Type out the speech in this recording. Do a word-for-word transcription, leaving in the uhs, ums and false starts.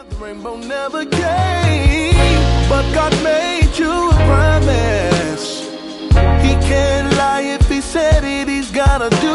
The rainbow never came, but God made you a promise. He can't lie if he said it, he's gotta do